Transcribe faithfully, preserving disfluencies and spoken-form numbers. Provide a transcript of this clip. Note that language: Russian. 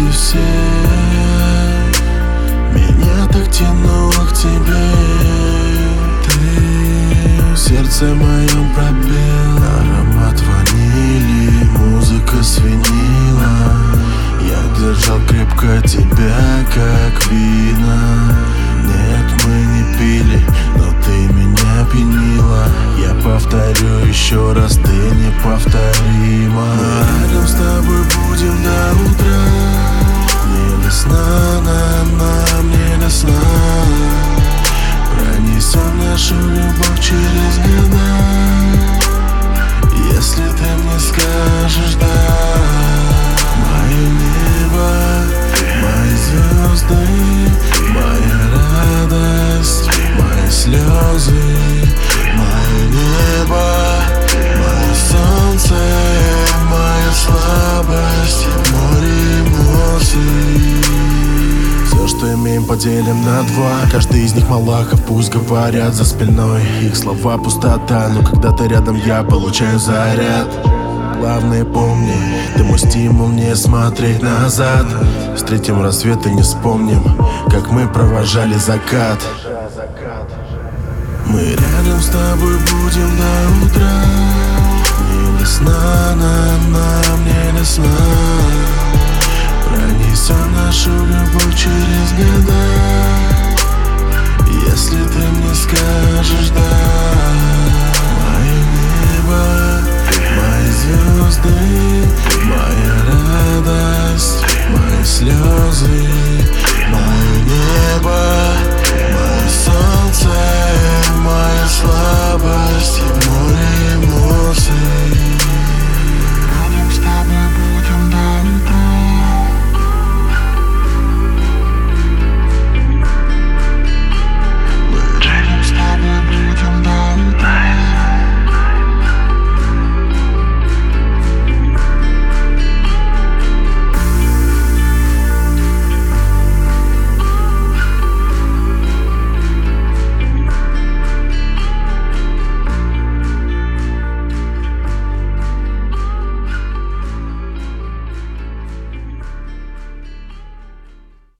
среди всех. Меня так тянуло к тебе. Ты в сердце моем пробел. Аромат ванили, музыка свинила. Я держал крепко тебя, как вина. Нет, мы не пили, но ты меня пьянила. Я повторю еще раз, ты неповторима. Мы рядом с тобой будем до утра. Не до сна, нам, нам не до сна. Пронесем нашу любовь через года. Если ты мне скажешь да. Мое небо, мои звезды, моя радость, мои слезы. Мое небо, мое солнце, моя слабость, море эмоций. Все, что имеем, поделим на два. Каждый из них малахов, пусть говорят за спиной. Их слова пустота, но когда ты рядом, я получаю заряд. Главное помни, ты мой стимул не смотреть назад. Встретим рассвет и не вспомним, как мы провожали закат. Мы рядом с тобой будем до утра. Не до сна, нам, нам не до сна. Пронесем нашу любовь через года.